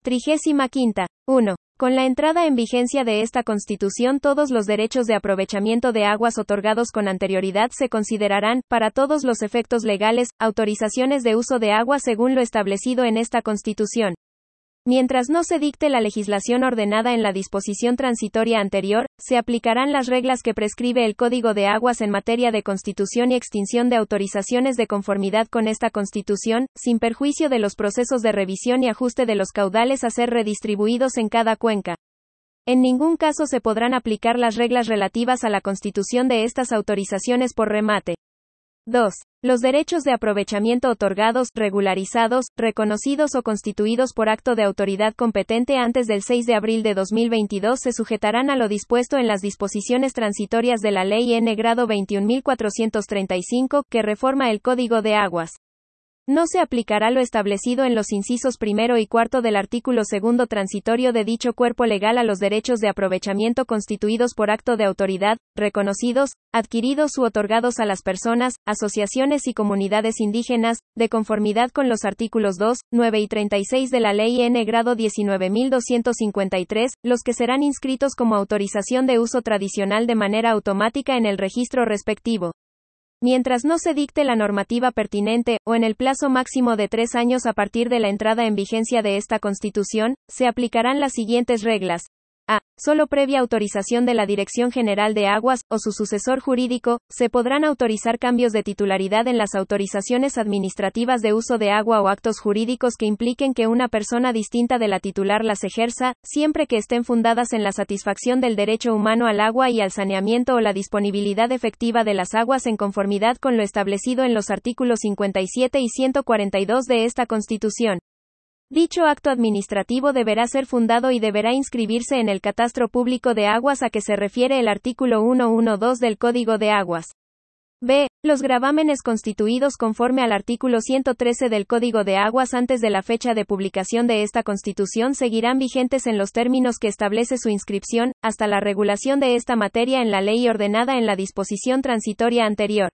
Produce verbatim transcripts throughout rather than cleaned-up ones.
Trigésima quinta. uno. Con la entrada en vigencia de esta Constitución, todos los derechos de aprovechamiento de aguas otorgados con anterioridad se considerarán, para todos los efectos legales, autorizaciones de uso de agua según lo establecido en esta Constitución. Mientras no se dicte la legislación ordenada en la disposición transitoria anterior, se aplicarán las reglas que prescribe el Código de Aguas en materia de constitución y extinción de autorizaciones de conformidad con esta Constitución, sin perjuicio de los procesos de revisión y ajuste de los caudales a ser redistribuidos en cada cuenca. En ningún caso se podrán aplicar las reglas relativas a la constitución de estas autorizaciones por remate. dos. Los derechos de aprovechamiento otorgados, regularizados, reconocidos o constituidos por acto de autoridad competente antes del seis de abril de dos mil veintidós se sujetarán a lo dispuesto en las disposiciones transitorias de la Ley N grado veintiún mil cuatrocientos treinta y cinco, que reforma el Código de Aguas. No se aplicará lo establecido en los incisos primero y cuarto del artículo segundo transitorio de dicho cuerpo legal a los derechos de aprovechamiento constituidos por acto de autoridad, reconocidos, adquiridos u otorgados a las personas, asociaciones y comunidades indígenas, de conformidad con los artículos dos, nueve y treinta y seis de la Ley N grado diecinueve mil doscientos cincuenta y tres, los que serán inscritos como autorización de uso tradicional de manera automática en el registro respectivo. Mientras no se dicte la normativa pertinente, o en el plazo máximo de tres años a partir de la entrada en vigencia de esta Constitución, se aplicarán las siguientes reglas. A. Solo previa autorización de la Dirección General de Aguas, o su sucesor jurídico, se podrán autorizar cambios de titularidad en las autorizaciones administrativas de uso de agua o actos jurídicos que impliquen que una persona distinta de la titular las ejerza, siempre que estén fundadas en la satisfacción del derecho humano al agua y al saneamiento o la disponibilidad efectiva de las aguas en conformidad con lo establecido en los artículos cincuenta y siete y ciento cuarenta y dos de esta Constitución. Dicho acto administrativo deberá ser fundado y deberá inscribirse en el Catastro Público de Aguas a que se refiere el artículo ciento doce del Código de Aguas. B. Los gravámenes constituidos conforme al artículo ciento trece del Código de Aguas antes de la fecha de publicación de esta Constitución seguirán vigentes en los términos que establece su inscripción, hasta la regulación de esta materia en la ley ordenada en la disposición transitoria anterior.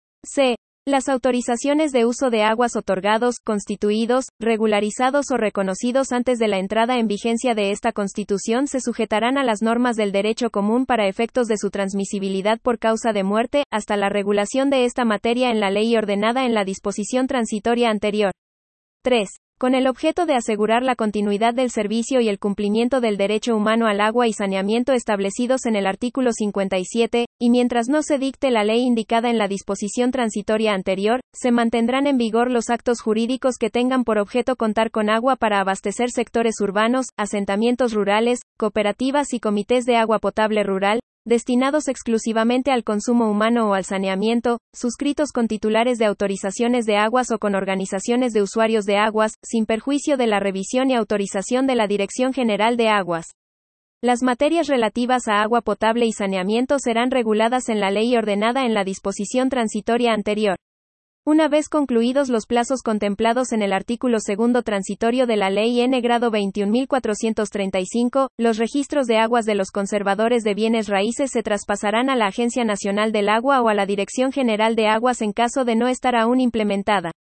C. Las autorizaciones de uso de aguas otorgados, constituidos, regularizados o reconocidos antes de la entrada en vigencia de esta Constitución se sujetarán a las normas del derecho común para efectos de su transmisibilidad por causa de muerte, hasta la regulación de esta materia en la ley ordenada en la disposición transitoria anterior. tres. Con el objeto de asegurar la continuidad del servicio y el cumplimiento del derecho humano al agua y saneamiento establecidos en el artículo cincuenta y siete, y mientras no se dicte la ley indicada en la disposición transitoria anterior, se mantendrán en vigor los actos jurídicos que tengan por objeto contar con agua para abastecer sectores urbanos, asentamientos rurales, cooperativas y comités de agua potable rural, destinados exclusivamente al consumo humano o al saneamiento, suscritos con titulares de autorizaciones de aguas o con organizaciones de usuarios de aguas, sin perjuicio de la revisión y autorización de la Dirección General de Aguas. Las materias relativas a agua potable y saneamiento serán reguladas en la ley ordenada en la disposición transitoria anterior. Una vez concluidos los plazos contemplados en el artículo segundo transitorio de la Ley N grado veintiún mil cuatrocientos treinta y cinco, los registros de aguas de los conservadores de bienes raíces se traspasarán a la Agencia Nacional del Agua o a la Dirección General de Aguas en caso de no estar aún implementada.